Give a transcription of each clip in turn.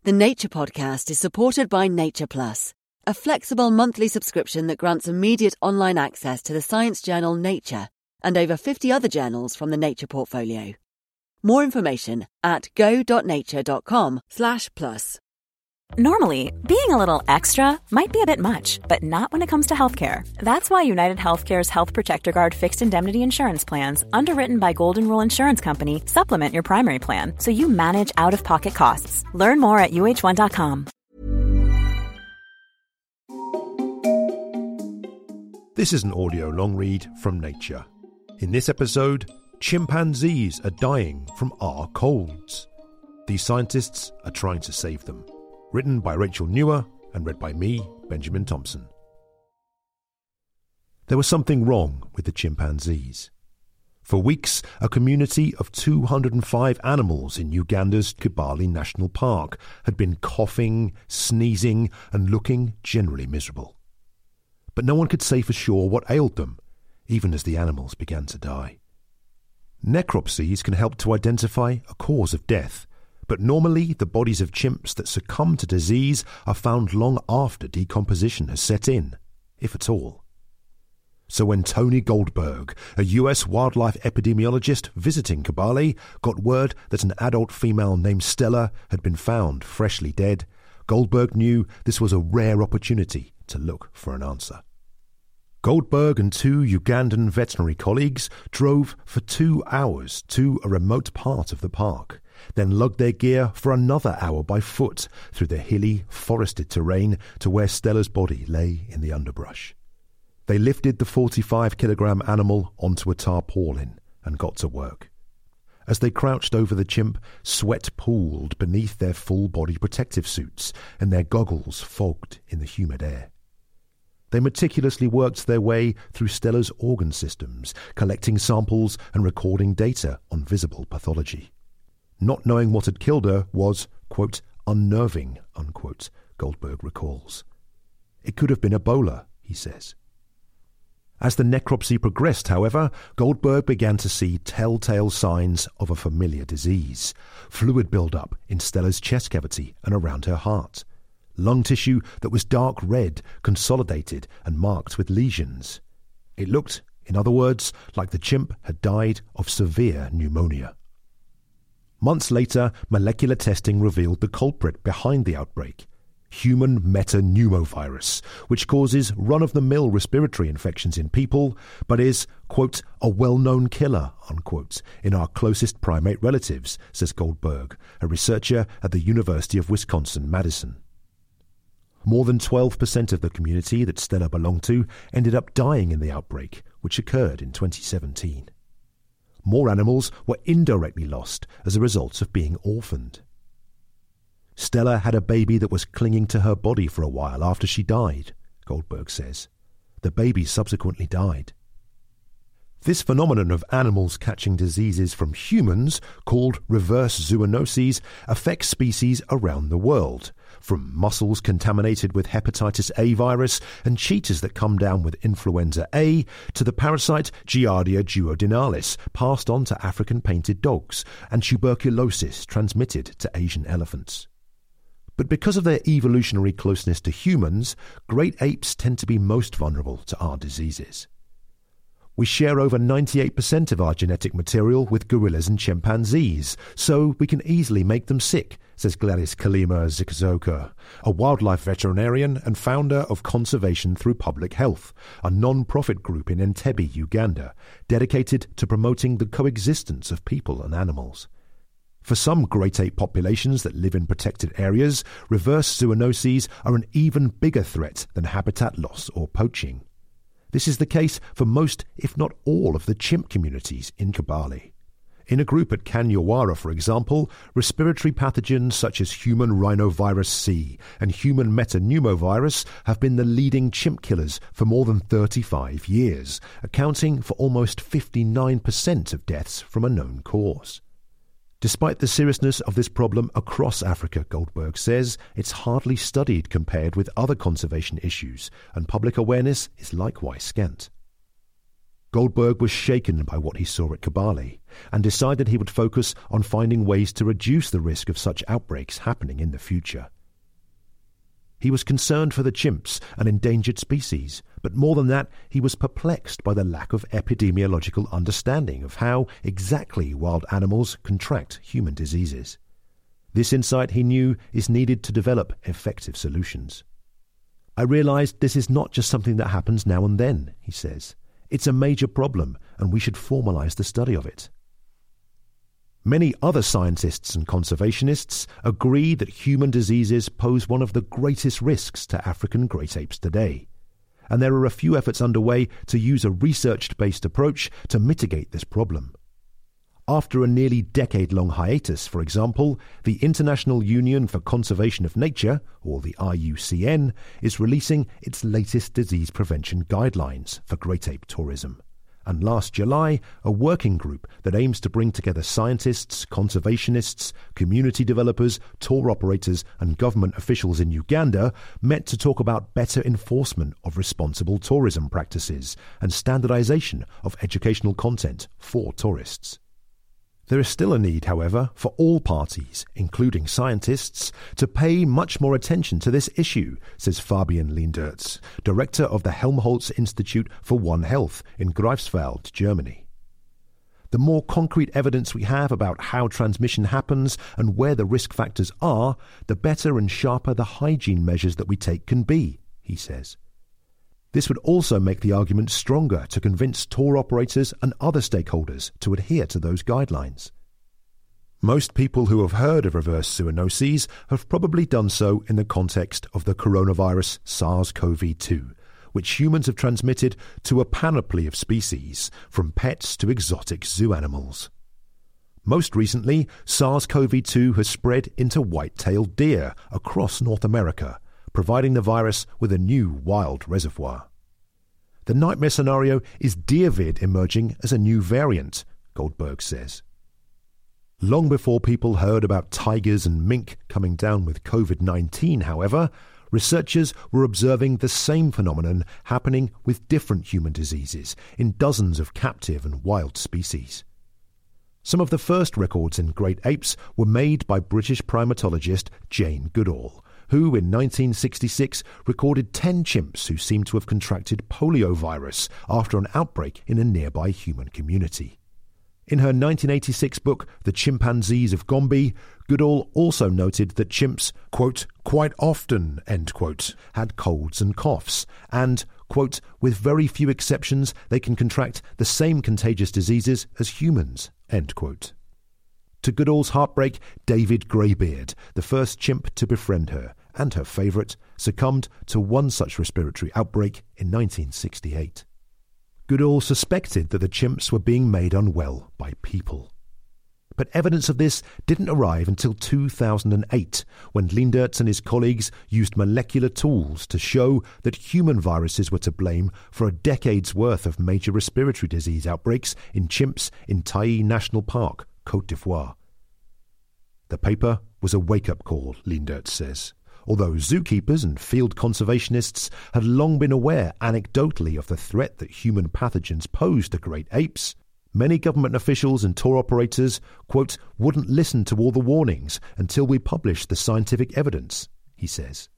The Nature Podcast is supported by Nature Plus, a flexible monthly subscription that grants immediate online access to the science journal Nature and over 50 other journals from the Nature portfolio. More information at go.nature.com/plus. Normally, being a little extra might be a bit much, but not when it comes to healthcare. That's why United Healthcare's Health Protector Guard fixed indemnity insurance plans, underwritten by Golden Rule Insurance Company, supplement your primary plan so you manage out-of-pocket costs. Learn more at uh1.com. This is an audio long read from Nature. In this episode, chimpanzees are dying from our colds. These scientists are trying to save them. Written by Rachel Newer and read by me, Benjamin Thompson. There was something wrong with the chimpanzees. For weeks, a community of 205 animals in Uganda's Kibale National Park had been coughing, sneezing, and looking generally miserable. But no one could say for sure what ailed them, even as the animals began to die. Necropsies can help to identify a cause of death, but normally the bodies of chimps that succumb to disease are found long after decomposition has set in, if at all. So when Tony Goldberg, a US wildlife epidemiologist visiting Kibale, got word that an adult female named Stella had been found freshly dead, Goldberg knew this was a rare opportunity to look for an answer. Goldberg and two Ugandan veterinary colleagues drove for 2 hours to a remote part of the park, then lugged their gear for another hour by foot through the hilly, forested terrain to where Stella's body lay in the underbrush. They lifted the 45-kilogram animal onto a tarpaulin and got to work. As they crouched over the chimp, sweat pooled beneath their full-body protective suits and their goggles fogged in the humid air. They meticulously worked their way through Stella's organ systems, collecting samples and recording data on visible pathology. Not knowing what had killed her was, quote, unnerving, unquote, Goldberg recalls. It could have been Ebola, he says. As the necropsy progressed, however, Goldberg began to see telltale signs of a familiar disease. Fluid build-up in Stella's chest cavity and around her heart. Lung tissue that was dark red, consolidated and marked with lesions. It looked, in other words, like the chimp had died of severe pneumonia. Months later, molecular testing revealed the culprit behind the outbreak, human metapneumovirus, which causes run-of-the-mill respiratory infections in people, but is, quote, a well-known killer, unquote, in our closest primate relatives, says Goldberg, a researcher at the University of Wisconsin-Madison. More than 12% of the community that Stella belonged to ended up dying in the outbreak, which occurred in 2017. More animals were indirectly lost as a result of being orphaned. Stella had a baby that was clinging to her body for a while after she died, Goldberg says. The baby subsequently died. This phenomenon of animals catching diseases from humans, called reverse zoonoses, affects species around the world, from mussels contaminated with hepatitis A virus and cheetahs that come down with influenza A, to the parasite Giardia duodenalis, passed on to African painted dogs, and tuberculosis transmitted to Asian elephants. But because of their evolutionary closeness to humans, great apes tend to be most vulnerable to our diseases. We share over 98% of our genetic material with gorillas and chimpanzees, so we can easily make them sick, says Gladys Kalima Zikzoka, a wildlife veterinarian and founder of Conservation Through Public Health, a non-profit group in Entebbe, Uganda, dedicated to promoting the coexistence of people and animals. For some great ape populations that live in protected areas, reverse zoonoses are an even bigger threat than habitat loss or poaching. This is the case for most, if not all, of the chimp communities in Kibale. In a group at Kanyawara, for example, respiratory pathogens such as human rhinovirus C and human metapneumovirus have been the leading chimp killers for more than 35 years, accounting for almost 59% of deaths from a known cause. Despite the seriousness of this problem across Africa, Goldberg says, it's hardly studied compared with other conservation issues, and public awareness is likewise scant. Goldberg was shaken by what he saw at Kibale and decided he would focus on finding ways to reduce the risk of such outbreaks happening in the future. He was concerned for the chimps, an endangered species, but more than that, he was perplexed by the lack of epidemiological understanding of how exactly wild animals contract human diseases. This insight, he knew, is needed to develop effective solutions. I realized this is not just something that happens now and then, he says. It's a major problem, and we should formalize the study of it. Many other scientists and conservationists agree that human diseases pose one of the greatest risks to African great apes today, and there are a few efforts underway to use a research-based approach to mitigate this problem. After a nearly decade-long hiatus, for example, the International Union for Conservation of Nature, or the IUCN, is releasing its latest disease prevention guidelines for great ape tourism. And last July, a working group that aims to bring together scientists, conservationists, community developers, tour operators and government officials in Uganda met to talk about better enforcement of responsible tourism practices and standardization of educational content for tourists. There is still a need, however, for all parties, including scientists, to pay much more attention to this issue, says Fabian Leendertz, director of the Helmholtz Institute for One Health in Greifswald, Germany. The more concrete evidence we have about how transmission happens and where the risk factors are, the better and sharper the hygiene measures that we take can be, he says. This would also make the argument stronger to convince tour operators and other stakeholders to adhere to those guidelines. Most people who have heard of reverse zoonoses have probably done so in the context of the coronavirus SARS-CoV-2, which humans have transmitted to a panoply of species, from pets to exotic zoo animals. Most recently, SARS-CoV-2 has spread into white-tailed deer across North America, providing the virus with a new wild reservoir. The nightmare scenario is deervid emerging as a new variant, Goldberg says. Long before people heard about tigers and mink coming down with COVID-19, however, researchers were observing the same phenomenon happening with different human diseases in dozens of captive and wild species. Some of the first records in great apes were made by British primatologist Jane Goodall, who in 1966 recorded 10 chimps who seemed to have contracted poliovirus after an outbreak in a nearby human community. In her 1986 book, The Chimpanzees of Gombe, Goodall also noted that chimps, quote, quite often, end quote, had colds and coughs, and, quote, with very few exceptions, they can contract the same contagious diseases as humans, end quote. To Goodall's heartbreak, David Greybeard, the first chimp to befriend her, and her favourite, succumbed to one such respiratory outbreak in 1968. Goodall suspected that the chimps were being made unwell by people. But evidence of this didn't arrive until 2008, when Leendertz and his colleagues used molecular tools to show that human viruses were to blame for a decade's worth of major respiratory disease outbreaks in chimps in Taï National Park, Côte d'Ivoire. The paper was a wake-up call, Leendertz says. Although zookeepers and field conservationists had long been aware anecdotally of the threat that human pathogens pose to great apes, many government officials and tour operators, quote, wouldn't listen to all the warnings until we published the scientific evidence, he says.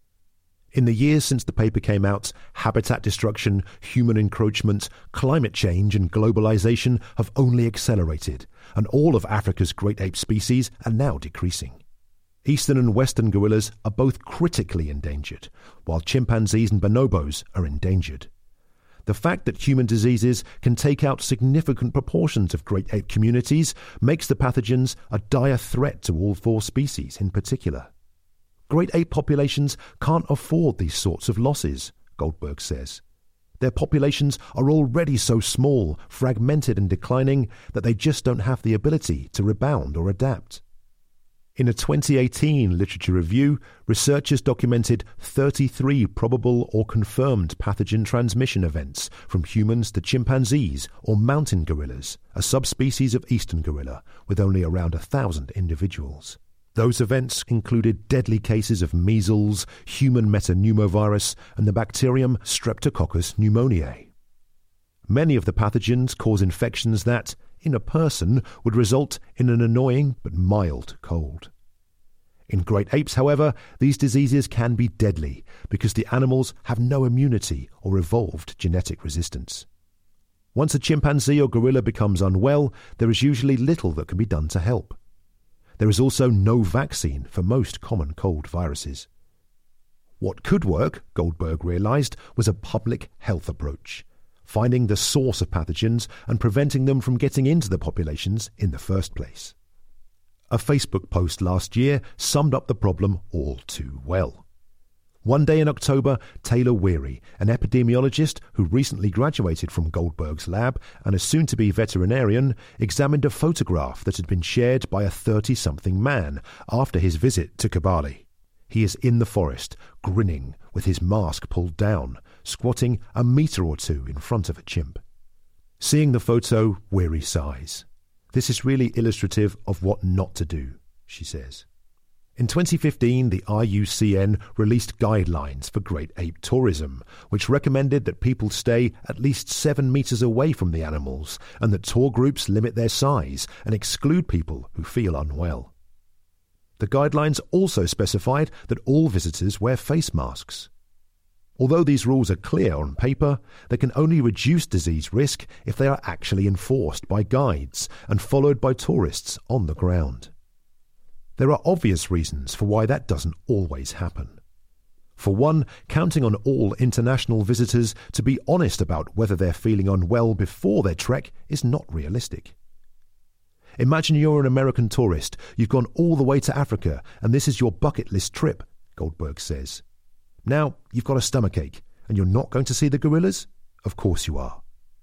In the years since the paper came out, habitat destruction, human encroachment, climate change and globalization have only accelerated, and all of Africa's great ape species are now decreasing. Eastern and western gorillas are both critically endangered, while chimpanzees and bonobos are endangered. The fact that human diseases can take out significant proportions of great ape communities makes the pathogens a dire threat to all four species in particular. Great ape populations can't afford these sorts of losses, Goldberg says. Their populations are already so small, fragmented and declining that they just don't have the ability to rebound or adapt. In a 2018 literature review, researchers documented 33 probable or confirmed pathogen transmission events from humans to chimpanzees or mountain gorillas, a subspecies of eastern gorilla with only around 1,000 individuals. Those events included deadly cases of measles, human metapneumovirus, and the bacterium Streptococcus pneumoniae. Many of the pathogens cause infections that, in a person, would result in an annoying but mild cold. In great apes, however, these diseases can be deadly because the animals have no immunity or evolved genetic resistance. Once a chimpanzee or gorilla becomes unwell, there is usually little that can be done to help. There is also no vaccine for most common cold viruses. What could work, Goldberg realized, was a public health approach, finding the source of pathogens and preventing them from getting into the populations in the first place. A Facebook post last year summed up the problem all too well. One day in October, Taylor Weary, an epidemiologist who recently graduated from Goldberg's lab and a soon-to-be veterinarian, examined a photograph that had been shared by a 30-something man after his visit to Kibale. He is in the forest, grinning, with his mask pulled down, squatting a metre or two in front of a chimp. Seeing the photo, Weary sighs. This is really illustrative of what not to do, she says. In 2015, the IUCN released guidelines for great ape tourism, which recommended that people stay at least 7 metres away from the animals and that tour groups limit their size and exclude people who feel unwell. The guidelines also specified that all visitors wear face masks. Although these rules are clear on paper, they can only reduce disease risk if they are actually enforced by guides and followed by tourists on the ground. There are obvious reasons for why that doesn't always happen. For one, counting on all international visitors to be honest about whether they're feeling unwell before their trek is not realistic. Imagine you're an American tourist, you've gone all the way to Africa, and this is your bucket list trip, Goldberg says. Now, you've got a stomachache, and you're not going to see the gorillas? Of course you are.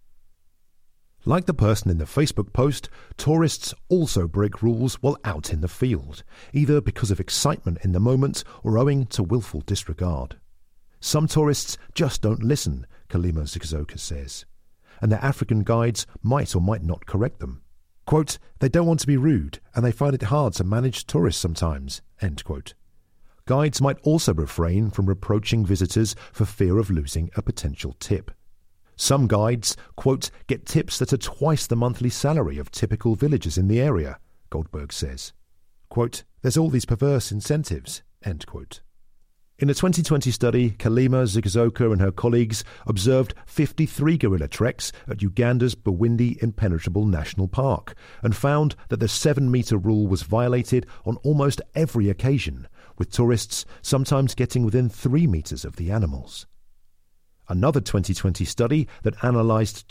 Like the person in the Facebook post, tourists also break rules while out in the field, either because of excitement in the moment or owing to willful disregard. Some tourists just don't listen, Kalima Zigozoka says, and their African guides might or might not correct them. Quote, they don't want to be rude, and they find it hard to manage tourists sometimes, end quote. Guides might also refrain from reproaching visitors for fear of losing a potential tip. Some guides, quote, get tips that are twice the monthly salary of typical villagers in the area, Goldberg says. Quote, there's all these perverse incentives, end quote. In a 2020 study, Kalima Zigozoka and her colleagues observed 53 gorilla treks at Uganda's Bwindi Impenetrable National Park and found that the 7-metre rule was violated on almost every occasion, with tourists sometimes getting within 3 metres of the animals. Another 2020 study that analysed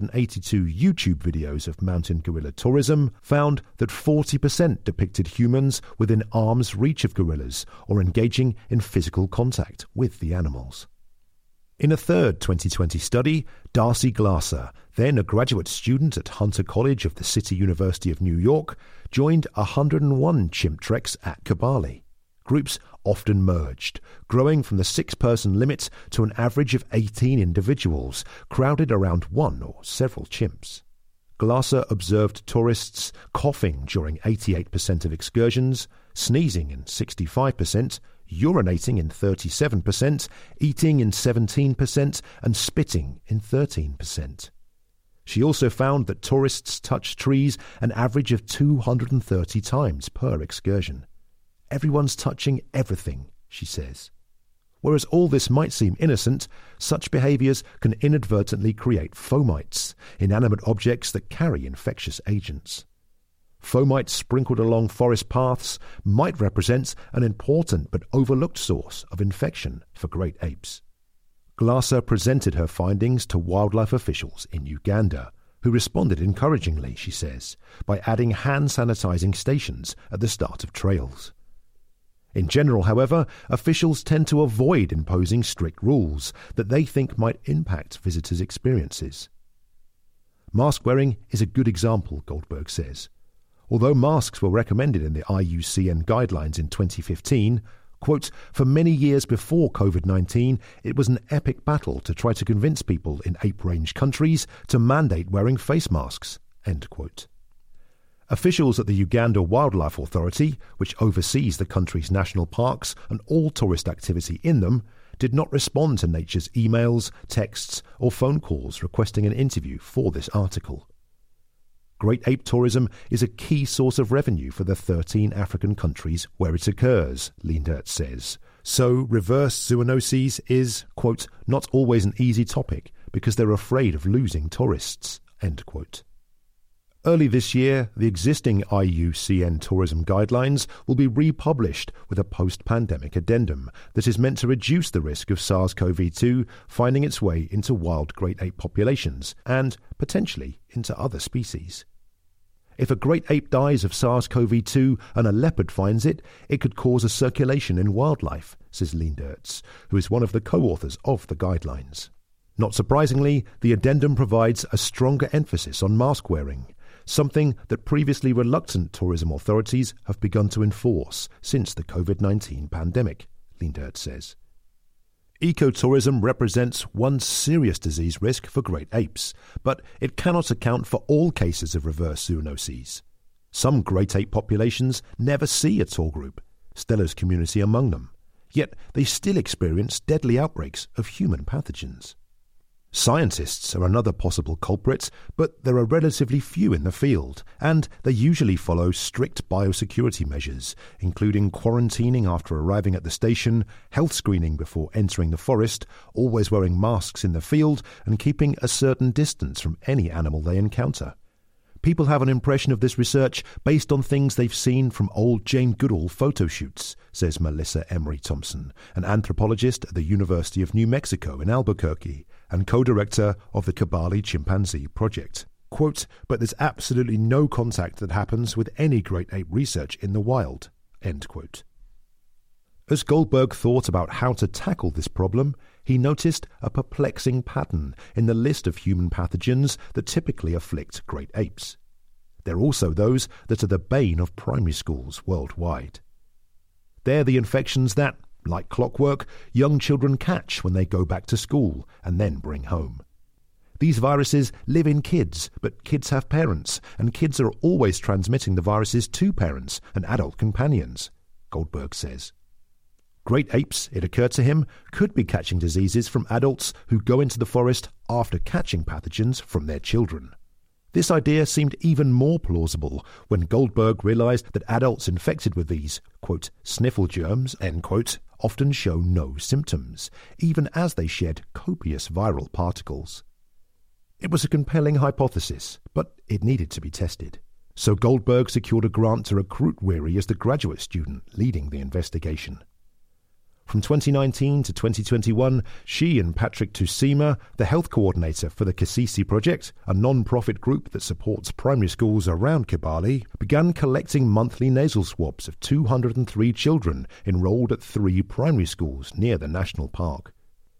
282 YouTube videos of mountain gorilla tourism found that 40% depicted humans within arm's reach of gorillas or engaging in physical contact with the animals. In a third 2020 study, Darcy Glasser, then a graduate student at Hunter College of the City University of New York, joined 101 chimp treks at Kibale. Groups often merged, growing from the 6-person limit to an average of 18 individuals, crowded around one or several chimps. Glasser observed tourists coughing during 88% of excursions, sneezing in 65%, urinating in 37%, eating in 17%, and spitting in 13%. She also found that tourists touched trees an average of 230 times per excursion. Everyone's touching everything, she says. Whereas all this might seem innocent, such behaviours can inadvertently create fomites, inanimate objects that carry infectious agents. Fomites sprinkled along forest paths might represent an important but overlooked source of infection for great apes. Glasser presented her findings to wildlife officials in Uganda, who responded encouragingly, she says, by adding hand sanitizing stations at the start of trails. In general, however, officials tend to avoid imposing strict rules that they think might impact visitors' experiences. Mask wearing is a good example, Goldberg says. Although masks were recommended in the IUCN guidelines in 2015, quote, for many years before COVID-19, it was an epic battle to try to convince people in ape-range countries to mandate wearing face masks, end quote. Officials at the Uganda Wildlife Authority, which oversees the country's national parks and all tourist activity in them, did not respond to Nature's emails, texts, or phone calls requesting an interview for this article. Great ape tourism is a key source of revenue for the 13 African countries where it occurs, Leendert says. So reverse zoonoses is, quote, not always an easy topic because they're afraid of losing tourists, end quote. Early this year, the existing IUCN tourism guidelines will be republished with a post-pandemic addendum that is meant to reduce the risk of SARS-CoV-2 finding its way into wild great ape populations and, potentially, into other species. If a great ape dies of SARS-CoV-2 and a leopard finds it, it could cause a circulation in wildlife, says Leendertz, who is one of the co-authors of the guidelines. Not surprisingly, the addendum provides a stronger emphasis on mask wearing, something that previously reluctant tourism authorities have begun to enforce since the COVID-19 pandemic, Leendertz says. Ecotourism represents one serious disease risk for great apes, but it cannot account for all cases of reverse zoonoses. Some great ape populations never see a tour group, Steller's community among them, yet they still experience deadly outbreaks of human pathogens. Scientists are another possible culprit, but there are relatively few in the field, and they usually follow strict biosecurity measures, including quarantining after arriving at the station, health screening before entering the forest, always wearing masks in the field, and keeping a certain distance from any animal they encounter. People have an impression of this research based on things they've seen from old Jane Goodall photo shoots, says Melissa Emery Thompson, an anthropologist at the University of New Mexico in Albuquerque and co-director of the Kibale Chimpanzee Project. Quote, but there's absolutely no contact that happens with any great ape research in the wild, end quote. As Goldberg thought about how to tackle this problem, he noticed a perplexing pattern in the list of human pathogens that typically afflict great apes. There are also those that are the bane of primary schools worldwide. They're the infections that, like clockwork, young children catch when they go back to school and then bring home. These viruses live in kids, but kids have parents, and kids are always transmitting the viruses to parents and adult companions, Goldberg says. Great apes, it occurred to him, could be catching diseases from adults who go into the forest after catching pathogens from their children. This idea seemed even more plausible when Goldberg realized that adults infected with these, quote, sniffle germs, end quote, often show no symptoms, even as they shed copious viral particles. It was a compelling hypothesis, but it needed to be tested. So Goldberg secured a grant to recruit Weary as the graduate student leading the investigation. From 2019 to 2021, she and Patrick Tusima, the health coordinator for the Kasisi Project, a non-profit group that supports primary schools around Kibale, began collecting monthly nasal swabs of 203 children enrolled at 3 primary schools near the national park.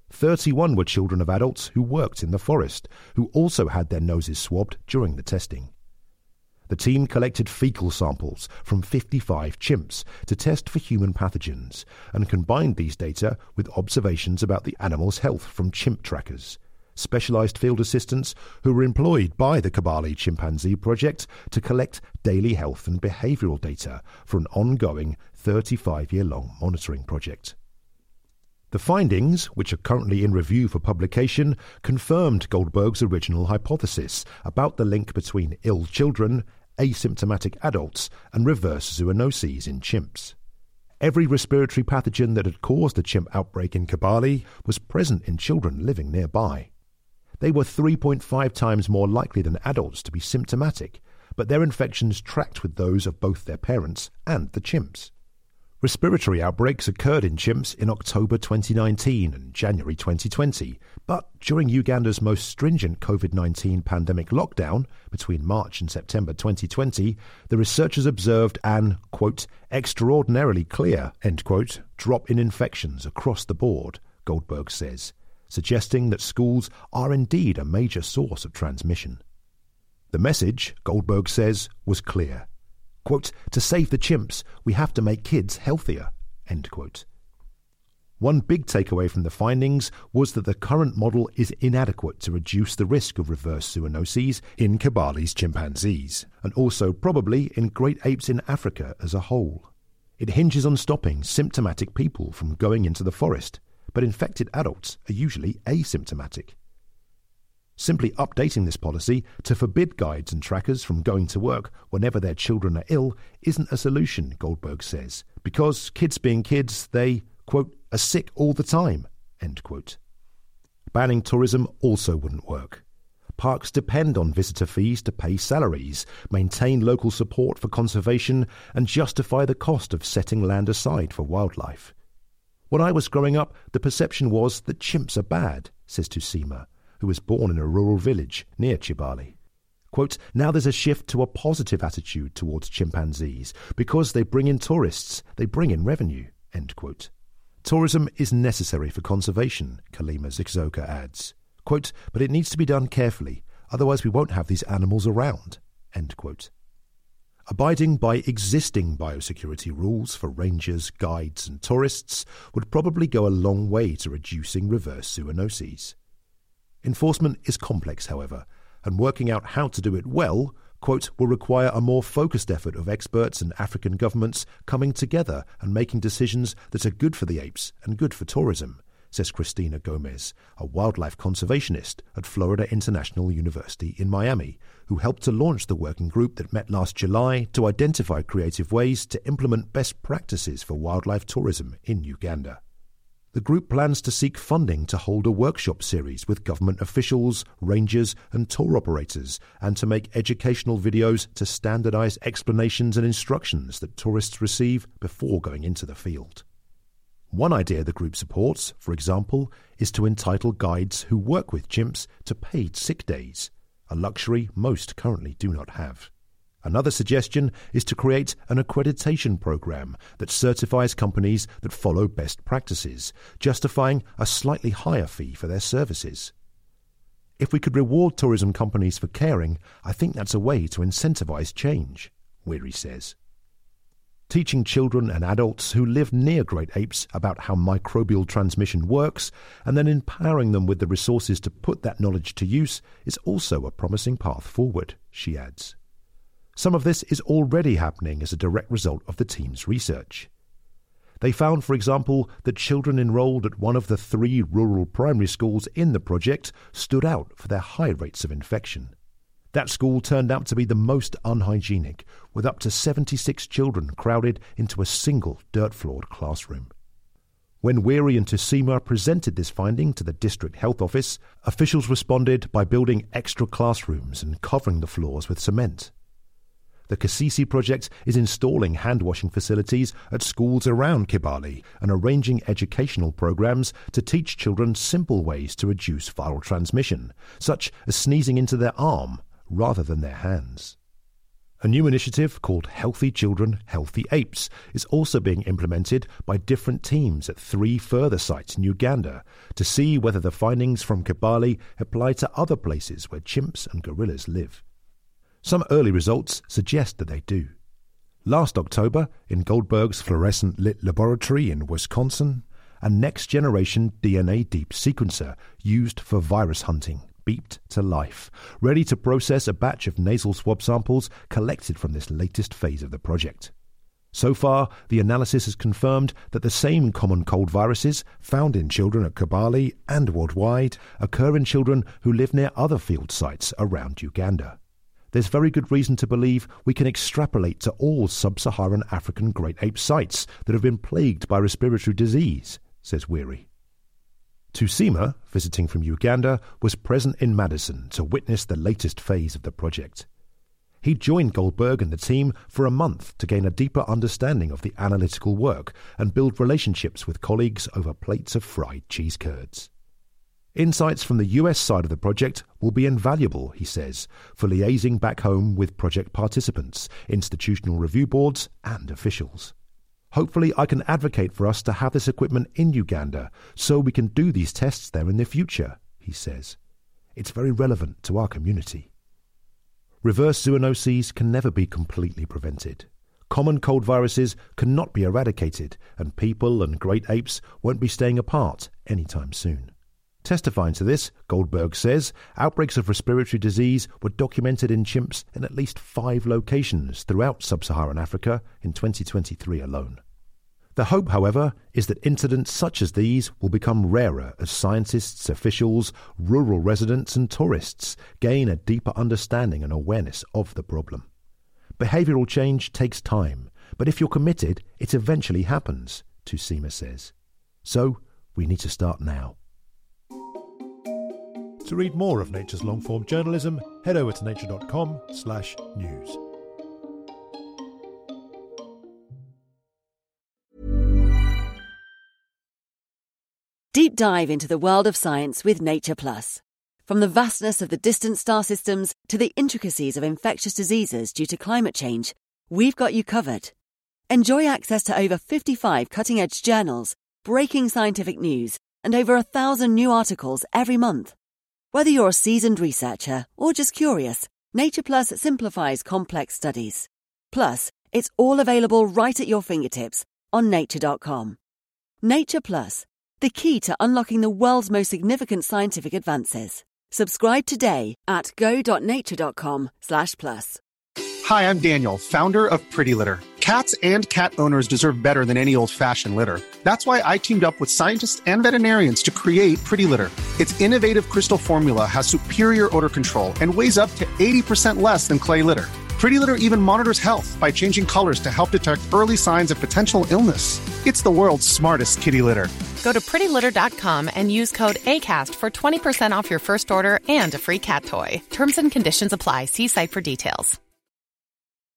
31 were children of adults who worked in the forest, who also had their noses swabbed during the testing. The team collected fecal samples from 55 chimps to test for human pathogens and combined these data with observations about the animal's health from chimp trackers, specialized field assistants who were employed by the Kibale Chimpanzee Project to collect daily health and behavioral data for an ongoing 35-year-long monitoring project. The findings, which are currently in review for publication, confirmed Goldberg's original hypothesis about the link between ill children, asymptomatic adults, and reverse zoonoses in chimps. Every respiratory pathogen that had caused the chimp outbreak in Kibale was present in children living nearby. They were 3.5 times more likely than adults to be symptomatic, but their infections tracked with those of both their parents and the chimps. Respiratory outbreaks occurred in chimps in October 2019 and January 2020, but during Uganda's most stringent COVID-19 pandemic lockdown between March and September 2020, the researchers observed an, quote, extraordinarily clear, end quote, drop in infections across the board, Goldberg says, suggesting that schools are indeed a major source of transmission. The message, Goldberg says, was clear. Quote, to save the chimps, we have to make kids healthier, end quote. One big takeaway from the findings was that the current model is inadequate to reduce the risk of reverse zoonoses in Kibale's chimpanzees, and also probably in great apes in Africa as a whole. It hinges on stopping symptomatic people from going into the forest, but infected adults are usually asymptomatic. Simply updating this policy to forbid guides and trackers from going to work whenever their children are ill isn't a solution, Goldberg says, because kids being kids, they, quote, are sick all the time, end quote. Banning tourism also wouldn't work. Parks depend on visitor fees to pay salaries, maintain local support for conservation, and justify the cost of setting land aside for wildlife. When I was growing up, the perception was that chimps are bad, says Tusima, who was born in a rural village near Kibale. Quote, now there's a shift to a positive attitude towards chimpanzees because they bring in tourists, they bring in revenue, end quote. Tourism is necessary for conservation, Kalima Zikzoka adds. Quote, but it needs to be done carefully, otherwise we won't have these animals around, end quote. Abiding by existing biosecurity rules for rangers, guides and tourists would probably go a long way to reducing reverse zoonoses. Enforcement is complex, however, and working out how to do it well, quote, will require a more focused effort of experts and African governments coming together and making decisions that are good for the apes and good for tourism, says Cristina Gomez, a wildlife conservationist at Florida International University in Miami, who helped to launch the working group that met last July to identify creative ways to implement best practices for wildlife tourism in Uganda. The group plans to seek funding to hold a workshop series with government officials, rangers and tour operators, and to make educational videos to standardize explanations and instructions that tourists receive before going into the field. One idea the group supports, for example, is to entitle guides who work with chimps to paid sick days, a luxury most currently do not have. Another suggestion is to create an accreditation program that certifies companies that follow best practices, justifying a slightly higher fee for their services. If we could reward tourism companies for caring, I think that's a way to incentivize change, Weary says. Teaching children and adults who live near great apes about how microbial transmission works and then empowering them with the resources to put that knowledge to use is also a promising path forward, she adds. Some of this is already happening as a direct result of the team's research. They found, for example, that children enrolled at one of the 3 rural primary schools in the project stood out for their high rates of infection. That school turned out to be the most unhygienic, with up to 76 children crowded into a single dirt-floored classroom. When Weary and Tusima presented this finding to the district health office, officials responded by building extra classrooms and covering the floors with cement. The Kasisi project is installing hand-washing facilities at schools around Kibale and arranging educational programs to teach children simple ways to reduce viral transmission, such as sneezing into their arm rather than their hands. A new initiative called Healthy Children, Healthy Apes is also being implemented by different teams at 3 further sites in Uganda to see whether the findings from Kibale apply to other places where chimps and gorillas live. Some early results suggest that they do. Last October, in Goldberg's fluorescent lit laboratory in Wisconsin, a next-generation DNA deep sequencer used for virus hunting beeped to life, ready to process a batch of nasal swab samples collected from this latest phase of the project. So far, the analysis has confirmed that the same common cold viruses found in children at Kibale and worldwide occur in children who live near other field sites around Uganda. There's very good reason to believe we can extrapolate to all sub-Saharan African great ape sites that have been plagued by respiratory disease, says Weary. Tusima, visiting from Uganda, was present in Madison to witness the latest phase of the project. He joined Goldberg and the team for a month to gain a deeper understanding of the analytical work and build relationships with colleagues over plates of fried cheese curds. Insights from the US side of the project will be invaluable, he says, for liaising back home with project participants, institutional review boards and officials. Hopefully I can advocate for us to have this equipment in Uganda so we can do these tests there in the future, he says. It's very relevant to our community. Reverse zoonoses can never be completely prevented. Common cold viruses cannot be eradicated, and people and great apes won't be staying apart anytime soon. Testifying to this, Goldberg says outbreaks of respiratory disease were documented in chimps in at least 5 locations throughout sub-Saharan Africa in 2023 alone. The hope, however, is that incidents such as these will become rarer as scientists, officials, rural residents and tourists gain a deeper understanding and awareness of the problem. Behavioural change takes time, but if you're committed, it eventually happens, Tusima says. So, we need to start now. To read more of Nature's long-form journalism, head over to nature.com/news. Deep dive into the world of science with Nature Plus. From the vastness of the distant star systems to the intricacies of infectious diseases due to climate change, we've got you covered. Enjoy access to over 55 cutting-edge journals, breaking scientific news, and over 1,000 new articles every month. Whether you're a seasoned researcher or just curious, Nature Plus simplifies complex studies. Plus, it's all available right at your fingertips on nature.com. Nature Plus, the key to unlocking the world's most significant scientific advances. Subscribe today at go.nature.com/plus. Hi, I'm Daniel, founder of Pretty Litter. Cats and cat owners deserve better than any old-fashioned litter. That's why I teamed up with scientists and veterinarians to create Pretty Litter. Its innovative crystal formula has superior odor control and weighs up to 80% less than clay litter. Pretty Litter even monitors health by changing colors to help detect early signs of potential illness. It's the world's smartest kitty litter. Go to prettylitter.com and use code ACAST for 20% off your first order and a free cat toy. Terms and conditions apply. See site for details.